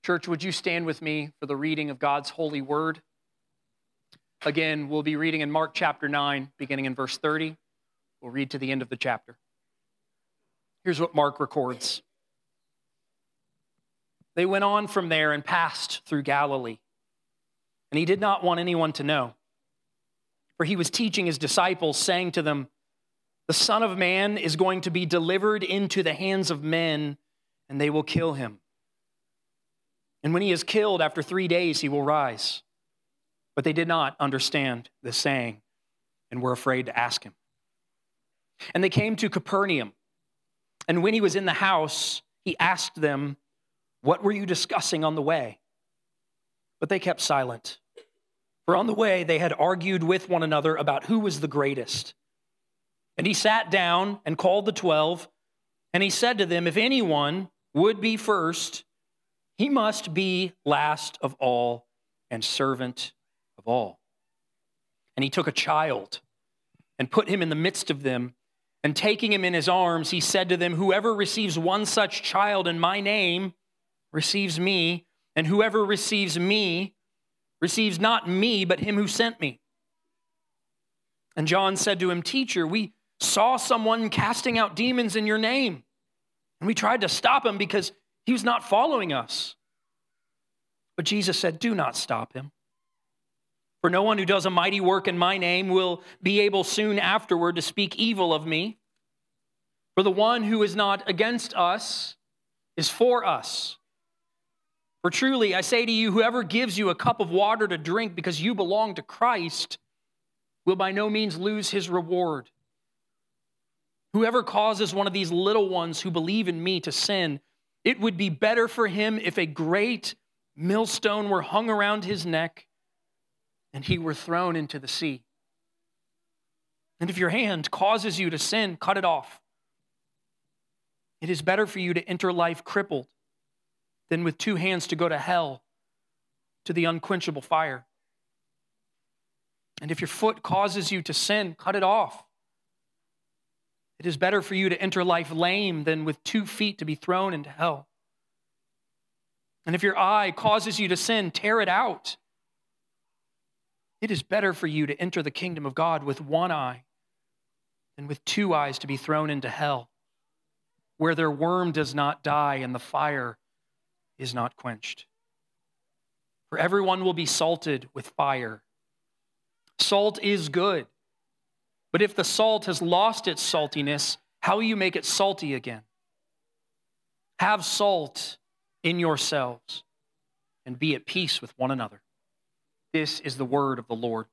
Church, would you stand with me for the reading of God's holy word? Again, we'll be reading in Mark chapter 9, beginning in verse 30. We'll read to the end of the chapter. Here's what Mark records. They went on from there and passed through Galilee, and he did not want anyone to know, for he was teaching his disciples, saying to them, "The Son of Man is going to be delivered into the hands of men, and they will kill him. And when he is killed, after 3 days he will rise." But they did not understand the saying and were afraid to ask him. And they came to Capernaum. And when he was in the house, he asked them, "What were you discussing on the way?" But they kept silent. For on the way they had argued with one another about who was the greatest. And he sat down and called the 12, and he said to them, "If anyone would be first, he must be last of all and servant of all." And he took a child and put him in the midst of them, and taking him in his arms, he said to them, "Whoever receives one such child in my name receives me, and whoever receives me receives not me, but him who sent me." And John said to him, "Teacher, we saw someone casting out demons in your name, and we tried to stop him because he was not following us." But Jesus said, "Do not stop him. For no one who does a mighty work in my name will be able soon afterward to speak evil of me. For the one who is not against us is for us. For truly, I say to you, whoever gives you a cup of water to drink because you belong to Christ will by no means lose his reward. Whoever causes one of these little ones who believe in me to sin, it would be better for him if a great millstone were hung around his neck and he were thrown into the sea. And if your hand causes you to sin, cut it off. It is better for you to enter life crippled than with 2 hands to go to hell, to the unquenchable fire. And if your foot causes you to sin, cut it off. It is better for you to enter life lame than with 2 feet to be thrown into hell. And if your eye causes you to sin, tear it out. It is better for you to enter the kingdom of God with 1 eye than with 2 eyes to be thrown into hell, where their worm does not die and the fire is not quenched. For everyone will be salted with fire. Salt is good, but if the salt has lost its saltiness, how will you make it salty again? Have salt in yourselves and be at peace with one another. This is the word of the Lord.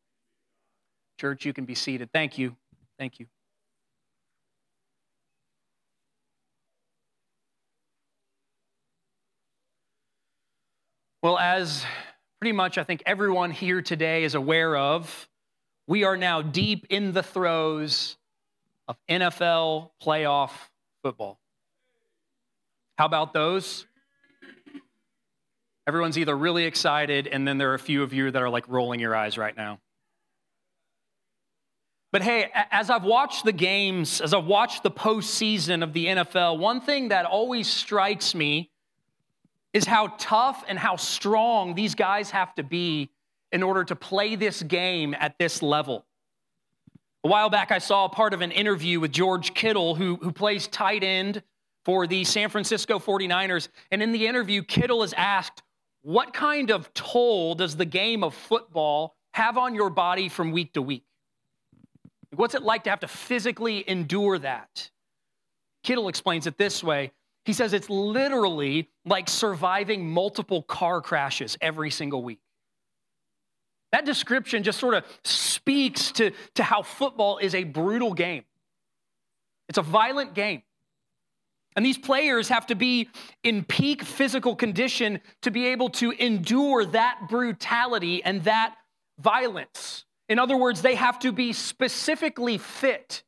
Church, you can be seated. Thank you. Thank you. Well, as pretty much I think everyone here today is aware of, we are now deep in the throes of NFL playoff football. How about those? Everyone's either really excited, and then there are a few of you that are like rolling your eyes right now. But hey, as I've watched the games, as I've watched the postseason of the NFL, one thing that always strikes me is how tough and how strong these guys have to be in order to play this game at this level. A while back, I saw a part of an interview with George Kittle, who plays tight end for the San Francisco 49ers. And in the interview, Kittle is asked, what kind of toll does the game of football have on your body from week to week? What's it like to have to physically endure that? Kittle explains it this way. He says it's literally like surviving multiple car crashes every single week. That description just sort of speaks to how football is a brutal game. It's a violent game. And these players have to be in peak physical condition to be able to endure that brutality and that violence. In other words, they have to be specifically fit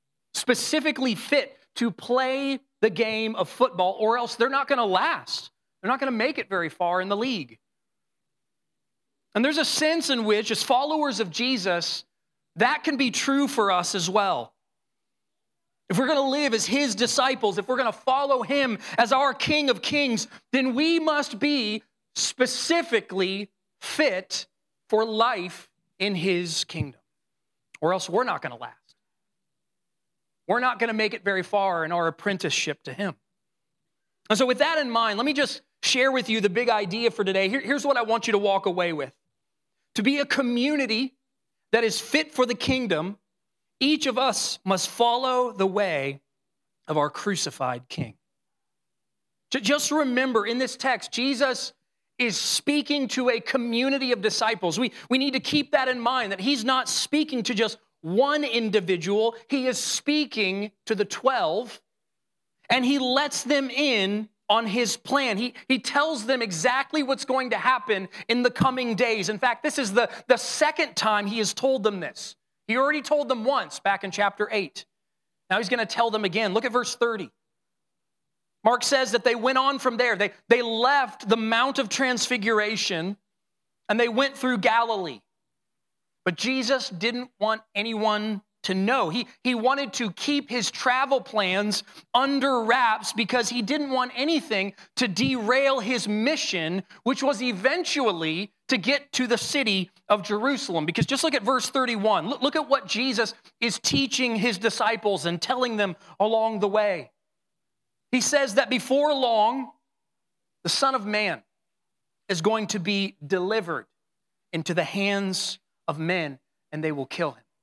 to play the game of football, or else they're not going to last. They're not going to make it very far in the league. And there's a sense in which, as followers of Jesus, that can be true for us as well. if we're going to live as his disciples, if we're going to follow him as our King of Kings, then we must be specifically fit for life in his kingdom, or else we're not going to last. We're not going to make it very far in our apprenticeship to him. And so with that in mind, let me just share with you the big idea for today. Here's what I want you to walk away with. To be a community that is fit for the kingdom, each of us must follow the way of our crucified King. Just remember, in this text, Jesus is speaking to a community of disciples. We need to keep that in mind, that he's not speaking to just one individual. He is speaking to the 12, and he lets them in on his plan. He tells them exactly what's going to happen in the coming days. In fact, this is the second time he has told them this. He already told them once back in chapter 8. Now he's going to tell them again. Look at verse 30. Mark says that they went on from there. They left the Mount of Transfiguration and they went through Galilee. But Jesus didn't want anyone to know. He wanted to keep his travel plans under wraps because he didn't want anything to derail his mission, which was eventually to get to the city of Jerusalem. Because just look at verse 31. Look at what Jesus is teaching his disciples and telling them along the way. He says that before long, the Son of Man is going to be delivered into the hands of men, and they will kill him.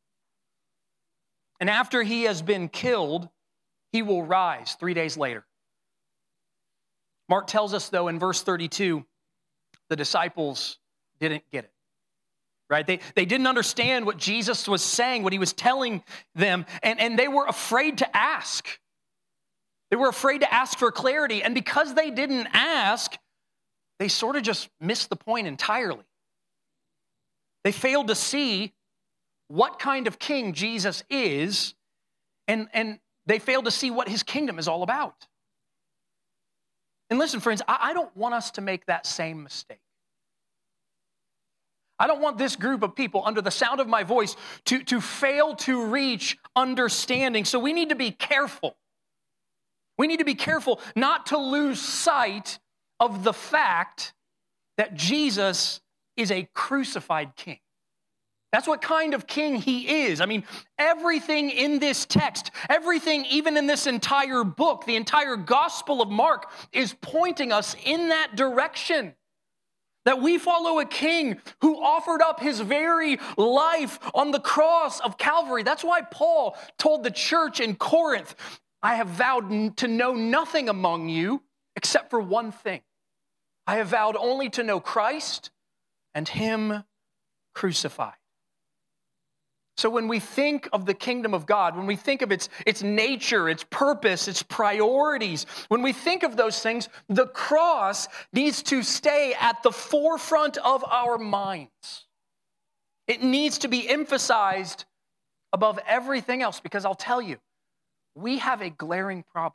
And after he has been killed, he will rise 3 days later. Mark tells us, though, in verse 32, the disciples didn't get it, right? They didn't understand what Jesus was saying, what he was telling them, and they were afraid to ask. They were afraid to ask for clarity, and because they didn't ask, they sort of just missed the point entirely. They failed to see what kind of king Jesus is, and they failed to see what his kingdom is all about. And listen, friends, I don't want us to make that same mistake. I don't want this group of people under the sound of my voice to fail to reach understanding. So we need to be careful. We need to be careful not to lose sight of the fact that Jesus is a crucified king. That's what kind of king he is. I mean, everything in this text, everything even in this entire book, the entire Gospel of Mark is pointing us in that direction. That we follow a king who offered up his very life on the cross of Calvary. That's why Paul told the church in Corinth, I have vowed to know nothing among you except for one thing. I have vowed only to know Christ and him crucified. So when we think of the kingdom of God, when we think of its nature, its purpose, its priorities, when we think of those things, the cross needs to stay at the forefront of our minds. It needs to be emphasized above everything else, because I'll tell you, we have a glaring problem.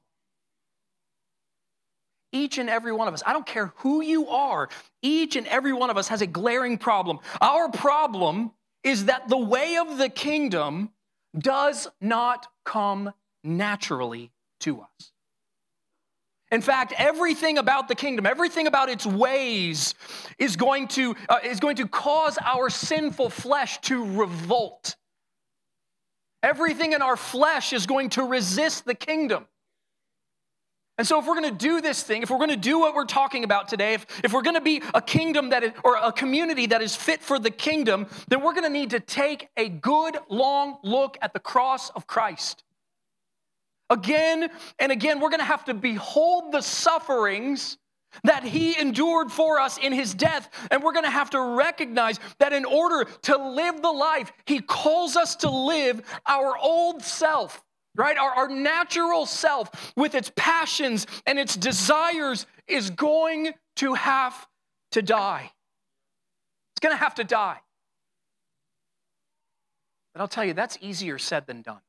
Each and every one of us, I don't care who you are, each and every one of us has a glaring problem. Our problem is that the way of the kingdom does not come naturally to us. In fact, everything about the kingdom, everything about its ways is going to cause our sinful flesh to revolt. Everything in our flesh is going to resist the kingdom. And so if we're going to do this thing, if we're going to do what we're talking about today, if we're going to be a kingdom that is, or a community that is fit for the kingdom, then we're going to need to take a good long look at the cross of Christ. Again and again, we're going to have to behold the sufferings that he endured for us in his death. And we're going to have to recognize that in order to live the life he calls us to live, our old self, right? Our natural self with its passions and its desires is going to have to die. It's going to have to die. But I'll tell you, that's easier said than done.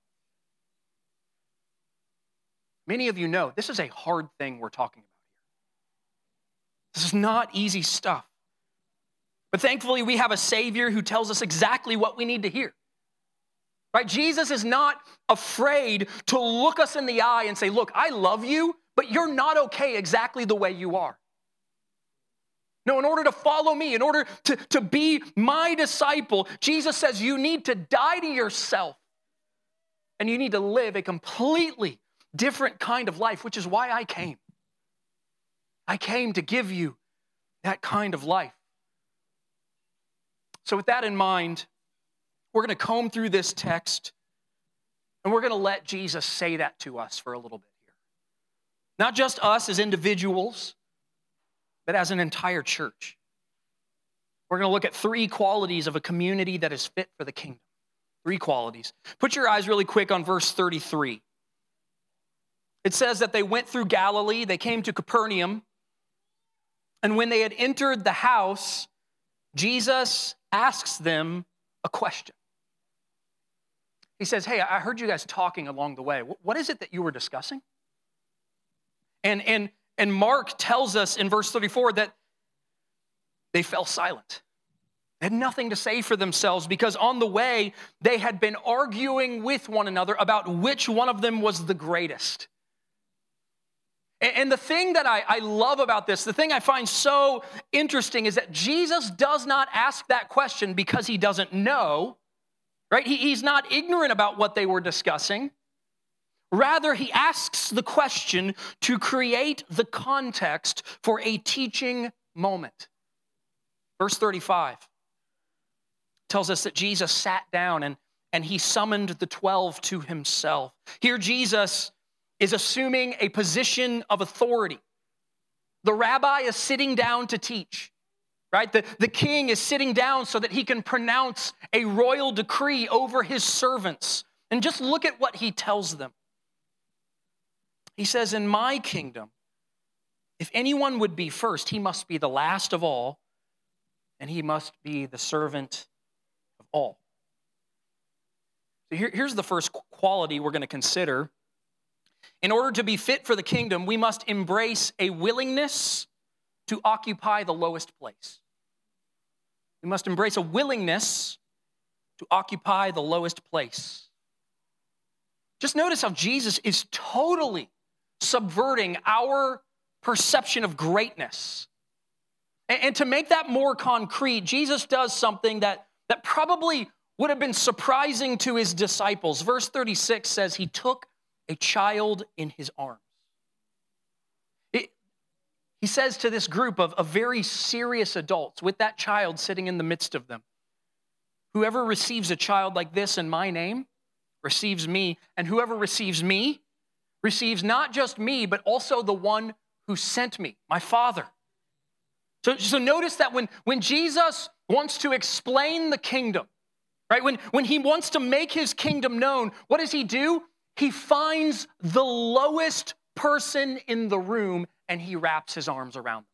Many of you know this is a hard thing we're talking about here. This is not easy stuff. But thankfully, we have a Savior who tells us exactly what we need to hear. right? Jesus is not afraid to look us in the eye and say, look, I love you, but you're not okay exactly the way you are. No, in order to follow me, in order to be my disciple, Jesus says you need to die to yourself and you need to live a completely different kind of life, which is why I came. I came to give you that kind of life. So with that in mind, we're going to comb through this text and we're going to let Jesus say that to us for a little bit here. Not just us as individuals, but as an entire church. We're going to look at 3 qualities of a community that is fit for the kingdom. 3 qualities. Put your eyes really quick on verse 33. It says that they went through Galilee, they came to Capernaum, and when they had entered the house, Jesus asks them a question. He says, hey, I heard you guys talking along the way. What is it that you were discussing? And Mark tells us in verse 34 that they fell silent. They had nothing to say for themselves because on the way, they had been arguing with one another about which one of them was the greatest. And the thing that I love about this, the thing I find so interesting is that Jesus does not ask that question because he doesn't know, right? He's not ignorant about what they were discussing. Rather, he asks the question to create the context for a teaching moment. Verse 35 tells us that Jesus sat down and he summoned the 12 to himself. Here, Jesus is assuming a position of authority. The rabbi is sitting down to teach, right? The king is sitting down so that he can pronounce a royal decree over his servants. And just look at what he tells them. He says, in my kingdom, if anyone would be first, he must be the last of all, and he must be the servant of all. So here's the first quality we're going to consider. In order to be fit for the kingdom, we must embrace a willingness to occupy the lowest place. We must embrace a willingness to occupy the lowest place. Just notice how Jesus is totally subverting our perception of greatness. And to make that more concrete, Jesus does something that probably would have been surprising to his disciples. Verse 36 says he took a child in his arms. He says to this group of very serious adults with that child sitting in the midst of them, whoever receives a child like this in my name receives me, and whoever receives me receives not just me, but also the one who sent me, my Father. So notice that when Jesus wants to explain the kingdom, right? When he wants to make his kingdom known, what does he do? He finds the lowest person in the room and he wraps his arms around them.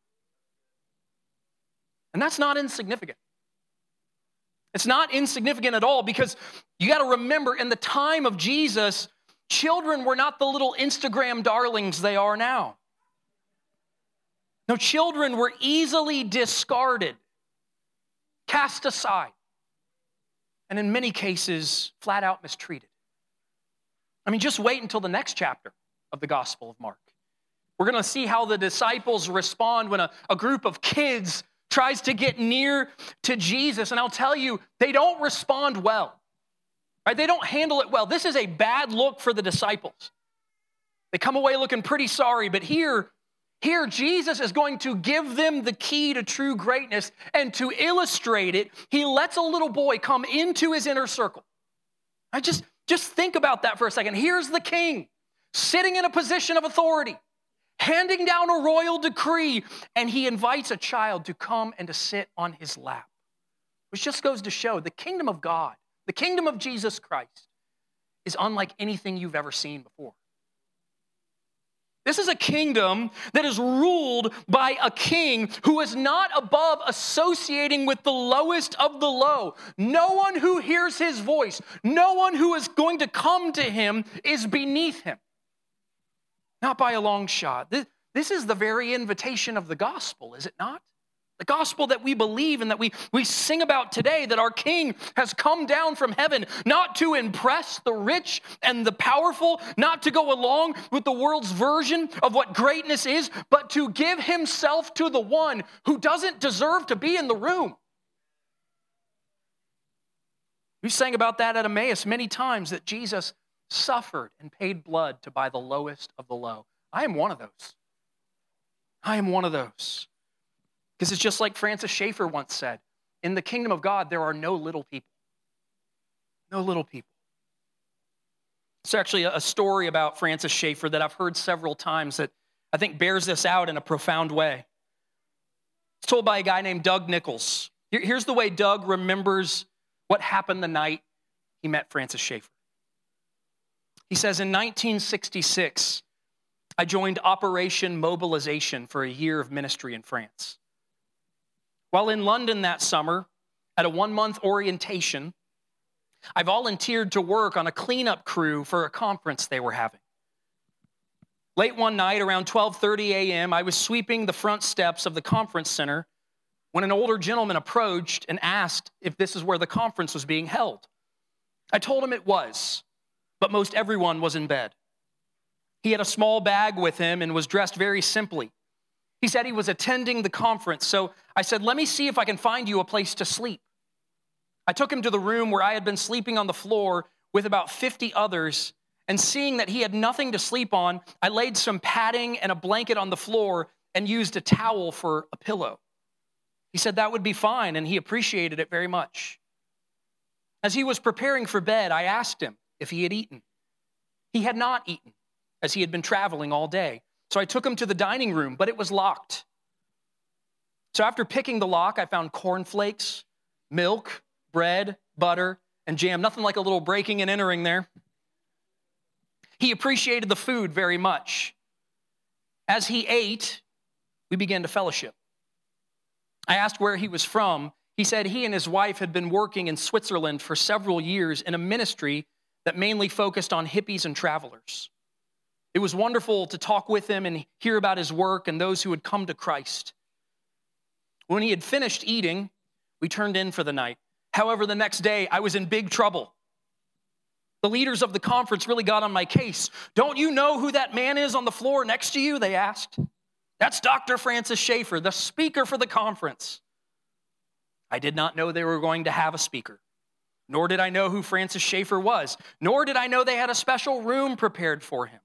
And that's not insignificant. It's not insignificant at all because you got to remember in the time of Jesus, children were not the little Instagram darlings they are now. No, children were easily discarded, cast aside, and in many cases, flat out mistreated. I mean, just wait until the next chapter of the Gospel of Mark. We're going to see how the disciples respond when a group of kids tries to get near to Jesus. And I'll tell you, they don't respond well. Right? They don't handle it well. This is a bad look for the disciples. They come away looking pretty sorry, but here Jesus is going to give them the key to true greatness, and to illustrate it, he lets a little boy come into his inner circle. I just think about that for a second. Here's the king sitting in a position of authority, handing down a royal decree, and he invites a child to come and to sit on his lap, which just goes to show the kingdom of God, the kingdom of Jesus Christ, is unlike anything you've ever seen before. This is a kingdom that is ruled by a king who is not above associating with the lowest of the low. No one who hears his voice, no one who is going to come to him is beneath him. Not by a long shot. This is the very invitation of the gospel, is it not? The gospel that we believe and that we sing about today, that our King has come down from heaven, not to impress the rich and the powerful, not to go along with the world's version of what greatness is, but to give himself to the one who doesn't deserve to be in the room. We sang about that at Emmaus many times, that Jesus suffered and paid blood to buy the lowest of the low. I am one of those. I am one of those. Because it's just like Francis Schaeffer once said, in the kingdom of God, there are no little people. No little people. It's actually a story about Francis Schaeffer that I've heard several times that I think bears this out in a profound way. It's told by a guy named Doug Nichols. Here's the way Doug remembers what happened the night he met Francis Schaeffer. He says, in 1966, I joined Operation Mobilization for a year of ministry in France. While in London that summer, at a 1-month orientation, I volunteered to work on a cleanup crew for a conference they were having. Late one night, around 12:30 a.m., I was sweeping the front steps of the conference center when an older gentleman approached and asked if this is where the conference was being held. I told him it was, but most everyone was in bed. He had a small bag with him and was dressed very simply. He said he was attending the conference, so I said, let me see if I can find you a place to sleep. I took him to the room where I had been sleeping on the floor with about 50 others, and seeing that he had nothing to sleep on, I laid some padding and a blanket on the floor and used a towel for a pillow. He said that would be fine, and he appreciated it very much. As he was preparing for bed, I asked him if he had eaten. He had not eaten, as he had been traveling all day. So I took him to the dining room, but it was locked. So after picking the lock, I found cornflakes, milk, bread, butter, and jam. Nothing like a little breaking and entering there. He appreciated the food very much. As he ate, we began to fellowship. I asked where he was from. He said he and his wife had been working in Switzerland for several years in a ministry that mainly focused on hippies and travelers. It was wonderful to talk with him and hear about his work and those who had come to Christ. When he had finished eating, we turned in for the night. However, the next day, I was in big trouble. The leaders of the conference really got on my case. Don't you know who that man is on the floor next to you? They asked. That's Dr. Francis Schaeffer, the speaker for the conference. I did not know they were going to have a speaker, nor did I know who Francis Schaeffer was, nor did I know they had a special room prepared for him.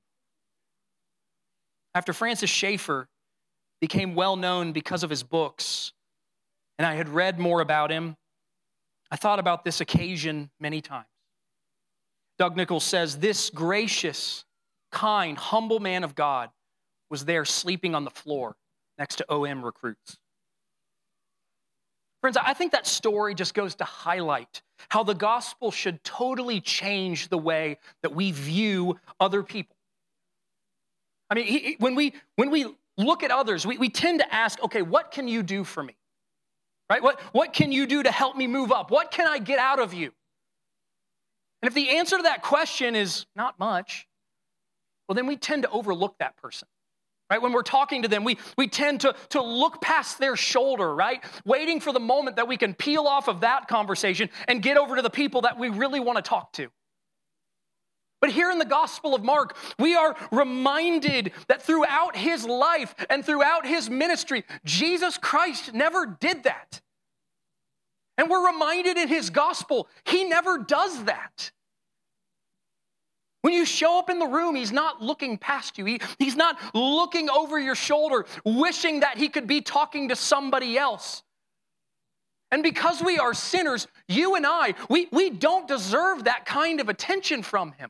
After Francis Schaeffer became well known because of his books, and I had read more about him, I thought about this occasion many times. Doug Nichols says, this gracious, kind, humble man of God was there sleeping on the floor next to OM recruits. Friends, I think that story just goes to highlight how the gospel should totally change the way that we view other people. I mean, when we look at others, we tend to ask, okay, what can you do for me? Right? What can you do to help me move up? What can I get out of you? And if the answer to that question is not much, well, then we tend to overlook that person. Right? When we're talking to them, we tend to look past their shoulder, right? Waiting for the moment that we can peel off of that conversation and get over to the people that we really want to talk to. But here in the Gospel of Mark, we are reminded that throughout his life and throughout his ministry, Jesus Christ never did that. And we're reminded in his gospel, he never does that. When you show up in the room, he's not looking past you. He's not looking over your shoulder, wishing that he could be talking to somebody else. And because we are sinners, you and I, we don't deserve that kind of attention from him.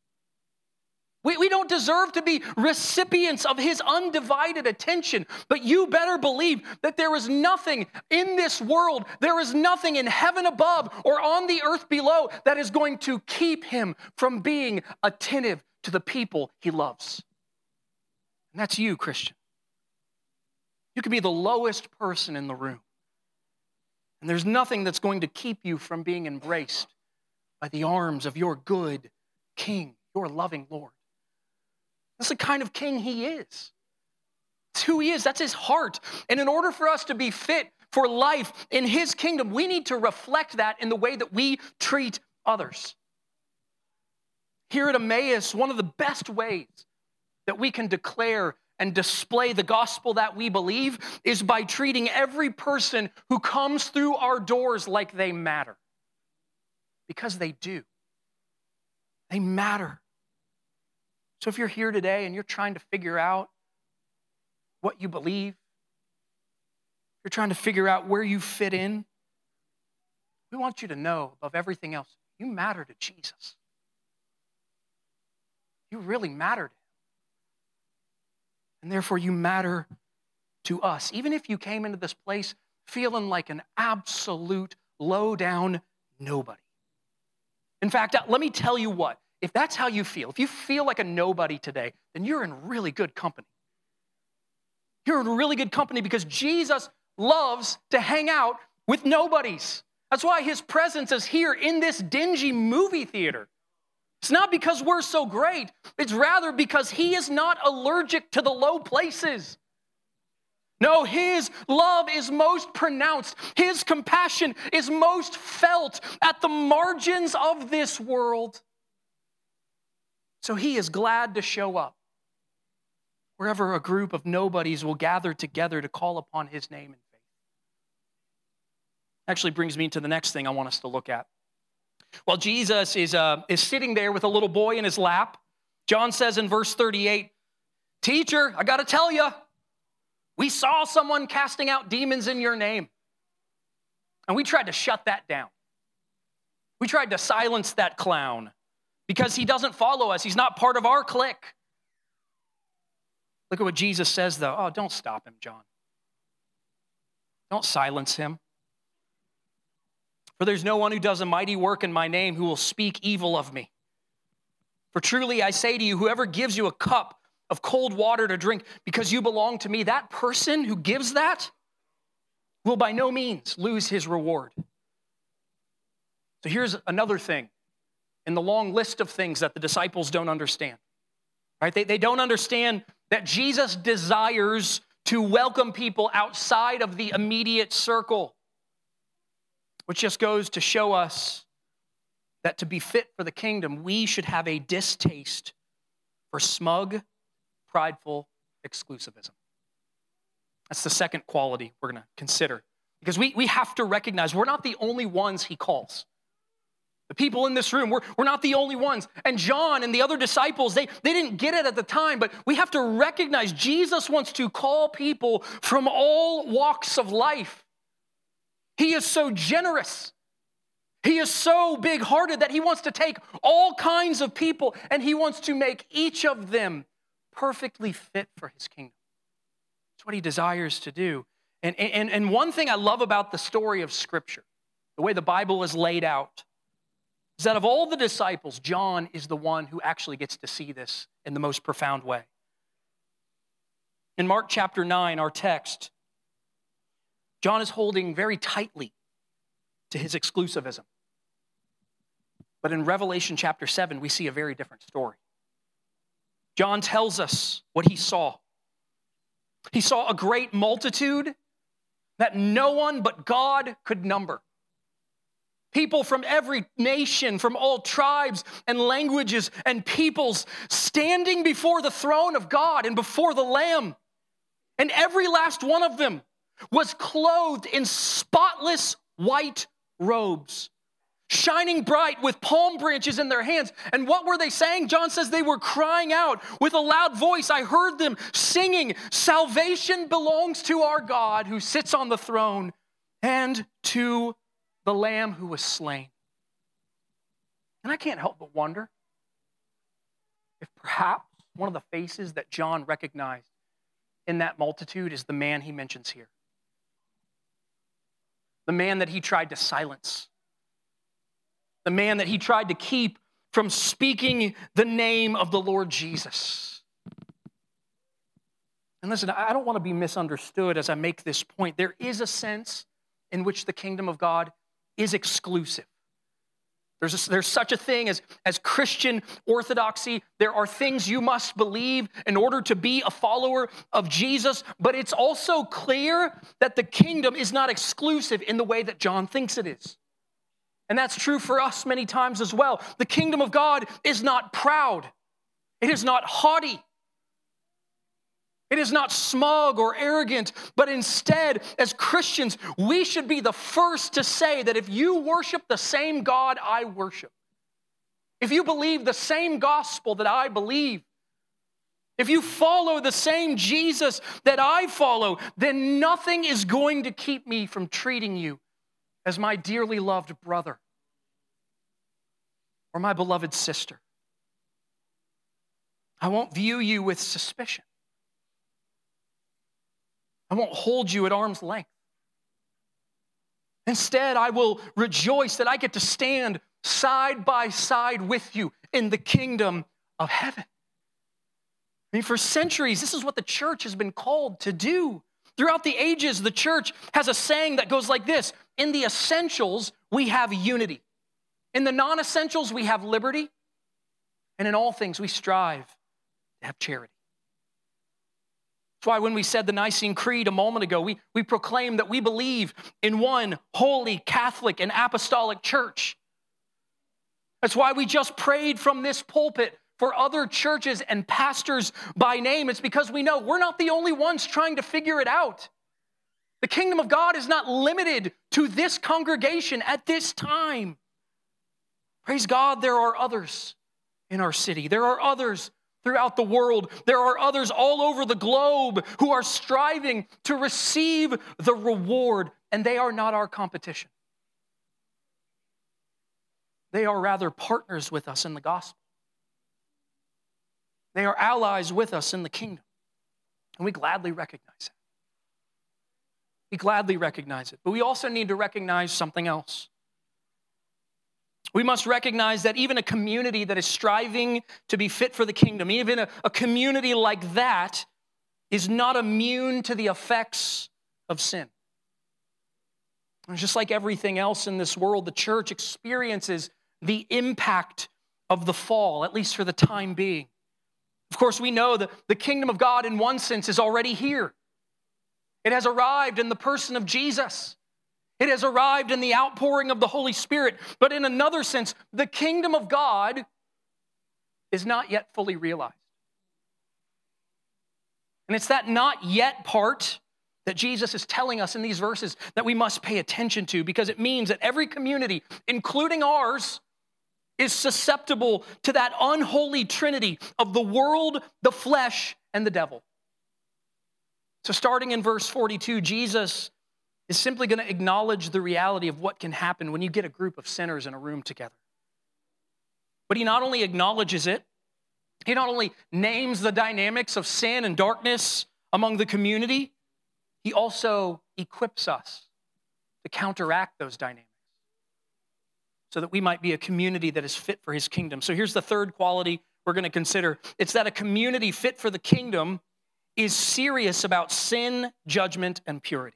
We don't deserve to be recipients of his undivided attention, but you better believe that there is nothing in this world, there is nothing in heaven above or on the earth below that is going to keep him from being attentive to the people he loves. And that's you, Christian. You can be the lowest person in the room, and there's nothing that's going to keep you from being embraced by the arms of your good King, your loving Lord. That's the kind of king he is. It's who he is. That's his heart. And in order for us to be fit for life in his kingdom, we need to reflect that in the way that we treat others. Here at Emmaus, one of the best ways that we can declare and display the gospel that we believe is by treating every person who comes through our doors like they matter. Because they do. They matter. So if you're here today and you're trying to figure out what you believe, you're trying to figure out where you fit in, we want you to know, above everything else, you matter to Jesus. You really matter to him. And therefore, you matter to us. Even if you came into this place feeling like an absolute low-down nobody. In fact, let me tell you what, if that's how you feel, if you feel like a nobody today, then you're in really good company. You're in really good company because Jesus loves to hang out with nobodies. That's why his presence is here in this dingy movie theater. It's not because we're so great. It's rather because he is not allergic to the low places. No, his love is most pronounced. His compassion is most felt at the margins of this world. So he is glad to show up wherever a group of nobodies will gather together to call upon his name in faith. Actually brings me to the next thing I want us to look at. While Jesus is sitting there with a little boy in his lap, John says in verse 38, "Teacher, I got to tell you, we saw someone casting out demons in your name. And we tried to shut that down. We tried to silence that clown because he doesn't follow us. He's not part of our clique." Look at what Jesus says, though. Oh, don't stop him, John. Don't silence him. "For there's no one who does a mighty work in my name who will speak evil of me. For truly I say to you, whoever gives you a cup of cold water to drink because you belong to me, that person who gives that will by no means lose his reward." So here's another thing in the long list of things that the disciples don't understand. Right? They don't understand that Jesus desires to welcome people outside of the immediate circle, which just goes to show us that to be fit for the kingdom, we should have a distaste for smug, prideful exclusivism. That's the second quality we're going to consider. Because we have to recognize we're not the only ones he calls. The people in this room, we're not the only ones. And John and the other disciples, they didn't get it at the time, but we have to recognize Jesus wants to call people from all walks of life. He is so generous. He is so big-hearted that he wants to take all kinds of people and he wants to make each of them perfectly fit for his kingdom. That's what he desires to do. And one thing I love about the story of Scripture, the way the Bible is laid out, is that of all the disciples, John is the one who actually gets to see this in the most profound way. In Mark chapter 9, our text, John is holding very tightly to his exclusivism. But in Revelation chapter 7, we see a very different story. John tells us what he saw. He saw a great multitude that no one but God could number. People from every nation, from all tribes and languages and peoples, standing before the throne of God and before the Lamb. And every last one of them was clothed in spotless white robes, shining bright with palm branches in their hands. And what were they saying? John says they were crying out with a loud voice. I heard them singing, "Salvation belongs to our God who sits on the throne and to the Lamb who was slain." And I can't help but wonder if perhaps one of the faces that John recognized in that multitude is the man he mentions here. The man that he tried to silence. The man that he tried to keep from speaking the name of the Lord Jesus. And listen, I don't want to be misunderstood as I make this point. There is a sense in which the kingdom of God is exclusive. There's such a thing as Christian orthodoxy. There are things you must believe in order to be a follower of Jesus, but it's also clear that the kingdom is not exclusive in the way that John thinks it is. And that's true for us many times as well. The kingdom of God is not proud. It is not haughty. It is not smug or arrogant, but instead, as Christians, we should be the first to say that if you worship the same God I worship, if you believe the same gospel that I believe, if you follow the same Jesus that I follow, then nothing is going to keep me from treating you as my dearly loved brother or my beloved sister. I won't view you with suspicion. I won't hold you at arm's length. Instead, I will rejoice that I get to stand side by side with you in the kingdom of heaven. I mean, for centuries, this is what the church has been called to do. Throughout the ages, the church has a saying that goes like this: in the essentials, we have unity. In the non-essentials, we have liberty. And in all things, we strive to have charity. That's why when we said the Nicene Creed a moment ago, we proclaimed that we believe in one holy, Catholic, and apostolic church. That's why we just prayed from this pulpit for other churches and pastors by name. It's because we know we're not the only ones trying to figure it out. The kingdom of God is not limited to this congregation at this time. Praise God, there are others in our city. There are others throughout the world. There are others all over the globe who are striving to receive the reward, and they are not our competition. They are rather partners with us in the gospel. They are allies with us in the kingdom, and we gladly recognize it. We gladly recognize it, but we also need to recognize something else. We must recognize that even a community that is striving to be fit for the kingdom, even a community like that, is not immune to the effects of sin. And just like everything else in this world, the church experiences the impact of the fall, at least for the time being. Of course, we know that the kingdom of God, in one sense, is already here. It has arrived in the person of Jesus. It has arrived in the outpouring of the Holy Spirit. But in another sense, the kingdom of God is not yet fully realized. And it's that not yet part that Jesus is telling us in these verses that we must pay attention to, because it means that every community, including ours, is susceptible to that unholy trinity of the world, the flesh, and the devil. So starting in verse 42, Jesus is simply going to acknowledge the reality of what can happen when you get a group of sinners in a room together. But he not only acknowledges it, he not only names the dynamics of sin and darkness among the community, he also equips us to counteract those dynamics so that we might be a community that is fit for his kingdom. So here's the third quality we're going to consider. It's that a community fit for the kingdom is serious about sin, judgment, and purity.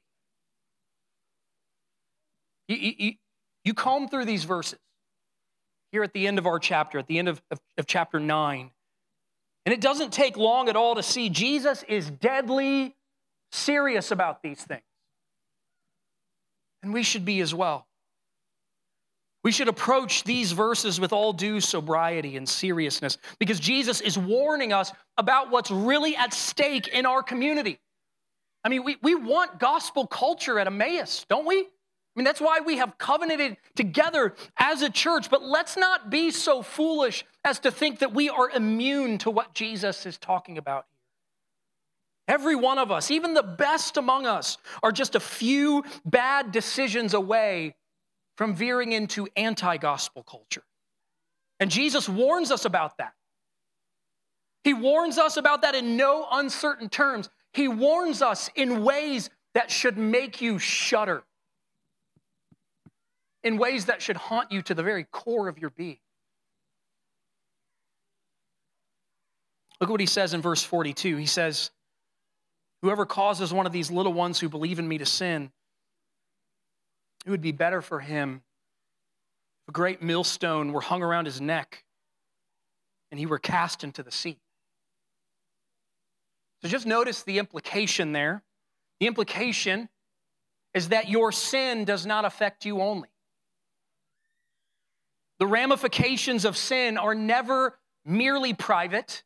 You comb through these verses here at the end of our chapter, at the end of chapter 9, and it doesn't take long at all to see Jesus is deadly serious about these things. And we should be as well. We should approach these verses with all due sobriety and seriousness, because Jesus is warning us about what's really at stake in our community. I mean, we want gospel culture at Emmaus, don't we? I mean, that's why we have covenanted together as a church, but let's not be so foolish as to think that we are immune to what Jesus is talking about here. Every one of us, even the best among us, are just a few bad decisions away from veering into anti-gospel culture. And Jesus warns us about that. He warns us about that in no uncertain terms. He warns us in ways that should make you shudder, in ways that should haunt you to the very core of your being. Look what he says in verse 42. He says, "Whoever causes one of these little ones who believe in me to sin, it would be better for him a great millstone were hung around his neck and he were cast into the sea. So just notice the implication there. The implication is that your sin does not affect you only. The ramifications of sin are never merely private.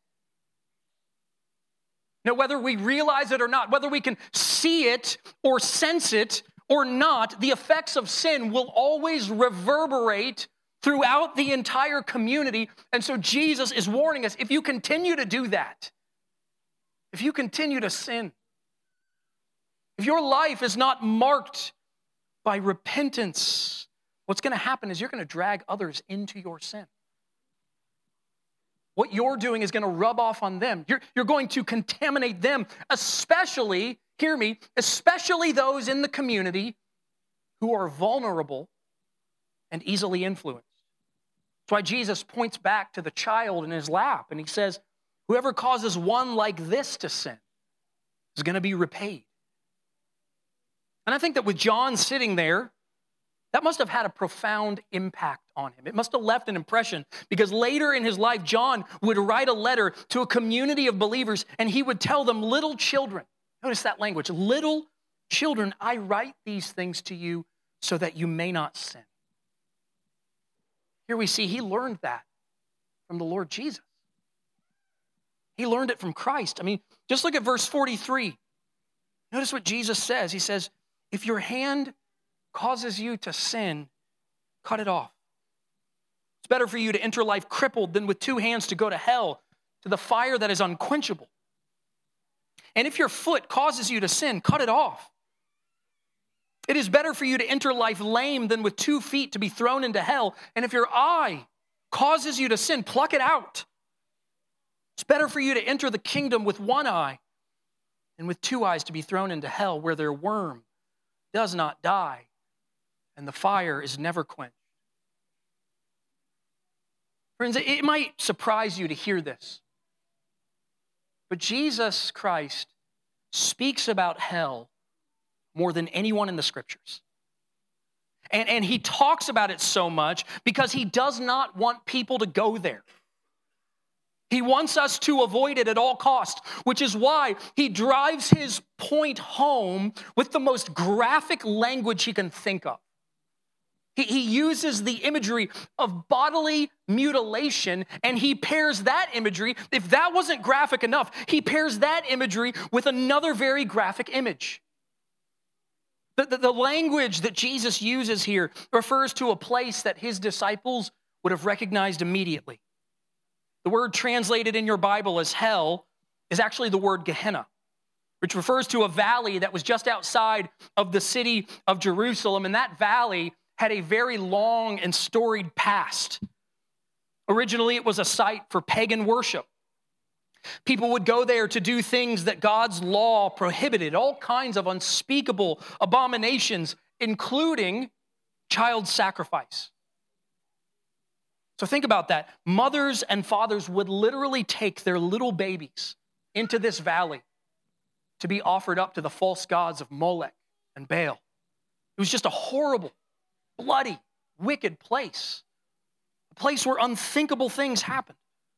Now, whether we realize it or not, whether we can see it or sense it or not, the effects of sin will always reverberate throughout the entire community. And so Jesus is warning us, if you continue to do that, if you continue to sin, if your life is not marked by repentance, what's going to happen is you're going to drag others into your sin. What you're doing is going to rub off on them. You're going to contaminate them, especially, hear me, especially those in the community who are vulnerable and easily influenced. That's why Jesus points back to the child in his lap and he says, whoever causes one like this to sin is going to be repaid. And I think that with John sitting there, that must have had a profound impact on him. It must have left an impression because later in his life, John would write a letter to a community of believers and he would tell them, little children, notice that language, little children, I write these things to you so that you may not sin. Here we see he learned that from the Lord Jesus. He learned it from Christ. I mean, just look at verse 43. Notice what Jesus says. He says, if your hand causes you to sin, cut it off. It's better for you to enter life crippled than with two hands to go to hell, to the fire that is unquenchable. And if your foot causes you to sin, cut it off. It is better for you to enter life lame than with 2 feet to be thrown into hell. And if your eye causes you to sin, pluck it out. It's better for you to enter the kingdom with 1 eye than with 2 eyes to be thrown into hell, where their worm does not die and the fire is never quenched. Friends, it might surprise you to hear this, but Jesus Christ speaks about hell more than anyone in the scriptures. And he talks about it so much because he does not want people to go there. He wants us to avoid it at all costs, which is why he drives his point home with the most graphic language he can think of. He uses the imagery of bodily mutilation, and he pairs that imagery, if that wasn't graphic enough, he pairs that imagery with another very graphic image. The language that Jesus uses here refers to a place that his disciples would have recognized immediately. The word translated in your Bible as hell is actually the word Gehenna, which refers to a valley that was just outside of the city of Jerusalem, and that valley had a very long and storied past. Originally, it was a site for pagan worship. People would go there to do things that God's law prohibited, all kinds of unspeakable abominations, including child sacrifice. So think about that. Mothers and fathers would literally take their little babies into this valley to be offered up to the false gods of Molech and Baal. It was just a horrible, bloody, wicked place. A place where unthinkable things happened.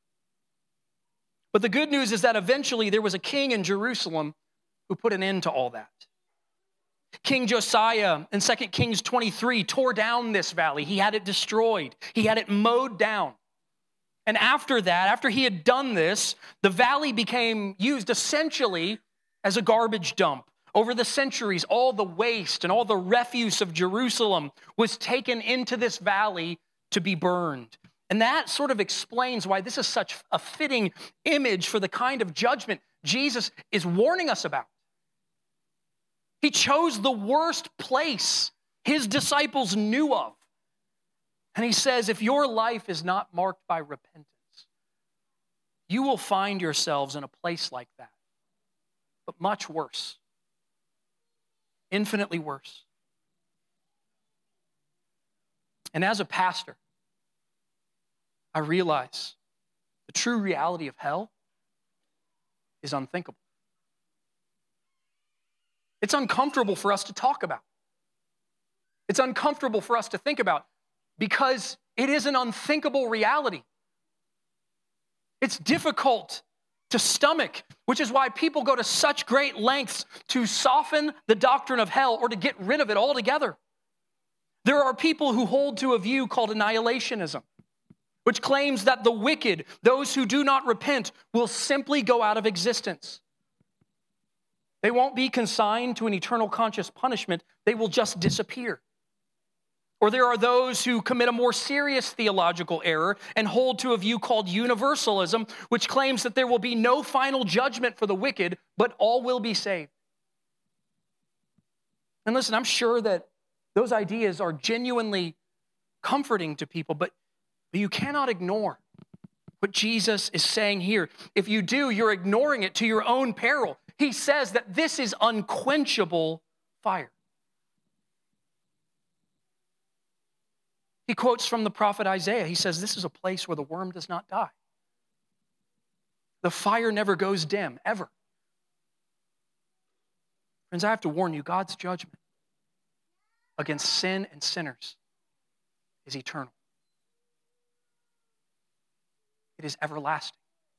But the good news is that eventually there was a king in Jerusalem who put an end to all that. King Josiah in 2 Kings 23 tore down this valley. He had it destroyed. He had it mowed down. And after that, after he had done this, the valley became used essentially as a garbage dump. Over the centuries, all the waste and all the refuse of Jerusalem was taken into this valley to be burned. And that sort of explains why this is such a fitting image for the kind of judgment Jesus is warning us about. He chose the worst place his disciples knew of. And he says, if your life is not marked by repentance, you will find yourselves in a place like that, but much worse, infinitely worse. And as a pastor, I realize the true reality of hell is unthinkable. It's uncomfortable for us to talk about. It's uncomfortable for us to think about because it is an unthinkable reality. It's difficult to stomach, which is why people go to such great lengths to soften the doctrine of hell or to get rid of it altogether. There are people who hold to a view called annihilationism, which claims that the wicked, those who do not repent, will simply go out of existence. They won't be consigned to an eternal conscious punishment. They will just disappear. Or there are those who commit a more serious theological error and hold to a view called universalism, which claims that there will be no final judgment for the wicked, but all will be saved. And listen, I'm sure that those ideas are genuinely comforting to people, but you cannot ignore what Jesus is saying here. If you do, you're ignoring it to your own peril. He says that this is unquenchable fire. He quotes from the prophet Isaiah. He says, this is a place where the worm does not die. The fire never goes dim, ever. Friends, I have to warn you, God's judgment against sin and sinners is eternal. It is everlasting.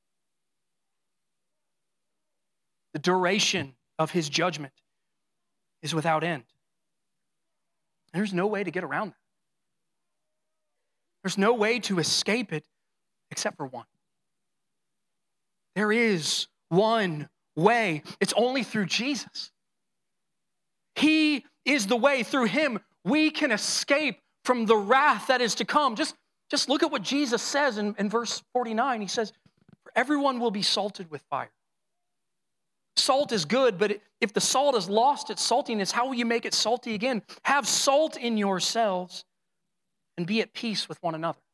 The duration of his judgment is without end. There's no way to get around that. There's no way to escape it except for one. There is one way. It's only through Jesus. He is the way. Through him, we can escape from the wrath that is to come. Just look at what Jesus says in verse 49. He says, "For everyone will be salted with fire." Salt is good, but if the salt has lost its saltiness, how will you make it salty again? Have salt in yourselves and be at peace with one another.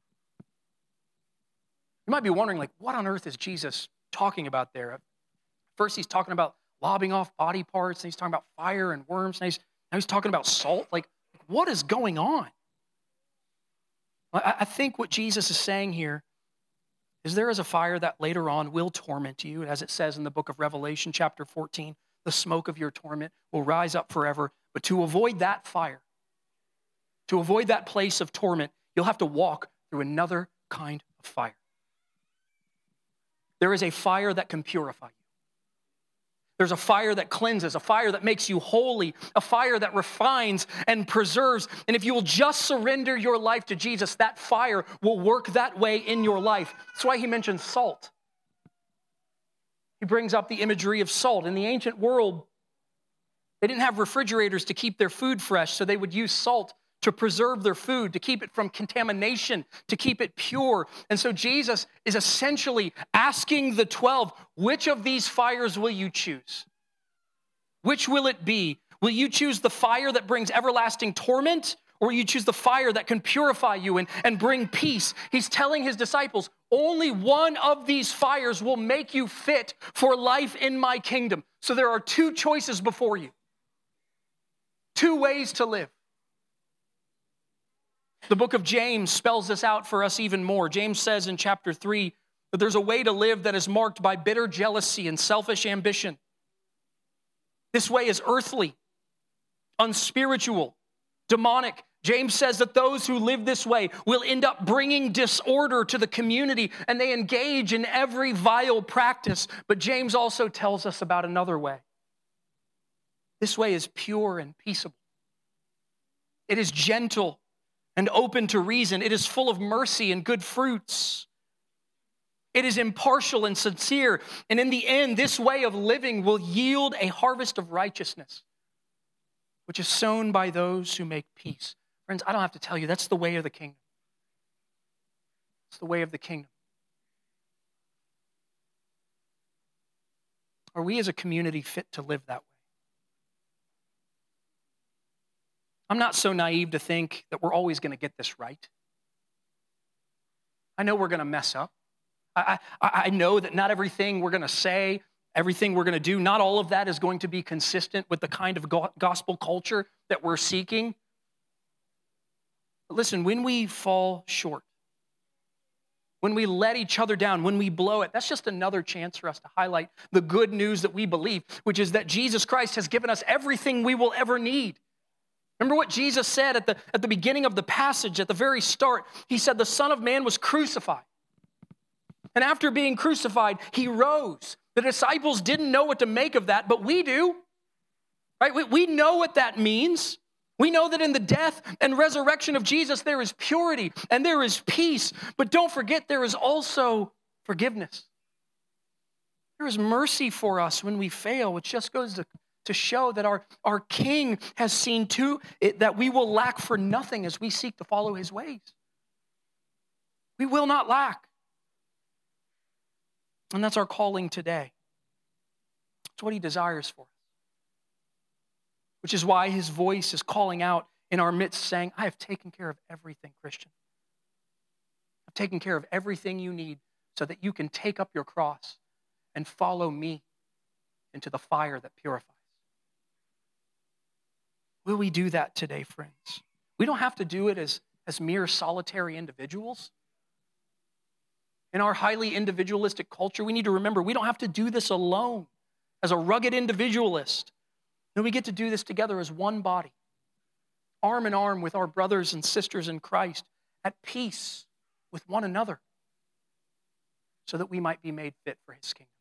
You might be wondering, what on earth is Jesus talking about there? First, he's talking about lobbing off body parts, and he's talking about fire and worms, and now he's talking about salt. What is going on? I think what Jesus is saying here is there is a fire that later on will torment you. As it says in the book of Revelation, chapter 14, the smoke of your torment will rise up forever. But to avoid that fire, to avoid that place of torment, you'll have to walk through another kind of fire. There is a fire that can purify you. There's a fire that cleanses, a fire that makes you holy, a fire that refines and preserves. And if you will just surrender your life to Jesus, that fire will work that way in your life. That's why he mentions salt. He brings up the imagery of salt. In the ancient world, they didn't have refrigerators to keep their food fresh, so they would use salt to preserve their food, to keep it from contamination, to keep it pure. And so Jesus is essentially asking the 12, which of these fires will you choose? Which will it be? Will you choose the fire that brings everlasting torment, or will you choose the fire that can purify you and bring peace? He's telling his disciples, only one of these fires will make you fit for life in my kingdom. So there are two choices before you. Two ways to live. The book of James spells this out for us even more. James says in chapter 3 that there's a way to live that is marked by bitter jealousy and selfish ambition. This way is earthly, unspiritual, demonic. James says that those who live this way will end up bringing disorder to the community, and they engage in every vile practice. But James also tells us about another way. This way is pure and peaceable. It is gentle and open to reason. It is full of mercy and good fruits. It is impartial and sincere. And in the end, this way of living will yield a harvest of righteousness, which is sown by those who make peace. Friends, I don't have to tell you, that's the way of the kingdom. It's the way of the kingdom. Are we as a community fit to live that way? I'm not so naive to think that we're always going to get this right. I know we're going to mess up. I know that not everything we're going to say, everything we're going to do, not all of that is going to be consistent with the kind of gospel culture that we're seeking. But listen, when we fall short, when we let each other down, when we blow it, that's just another chance for us to highlight the good news that we believe, which is that Jesus Christ has given us everything we will ever need. Remember what Jesus said at the beginning of the passage, at the very start. He said the Son of Man was crucified. And after being crucified, he rose. The disciples didn't know what to make of that, but we do. Right? We know what that means. We know that in the death and resurrection of Jesus, there is purity and there is peace. But don't forget, there is also forgiveness. There is mercy for us when we fail, which just goes to show that our King has seen to it that we will lack for nothing as we seek to follow his ways. We will not lack. And that's our calling today. It's what he desires for us. Which is why his voice is calling out in our midst saying, I have taken care of everything, Christian. I've taken care of everything you need so that you can take up your cross and follow me into the fire that purifies. Will we do that today, friends? We don't have to do it as mere solitary individuals. In our highly individualistic culture, we need to remember we don't have to do this alone as a rugged individualist. No, we get to do this together as one body, arm in arm with our brothers and sisters in Christ, at peace with one another, so that we might be made fit for his kingdom.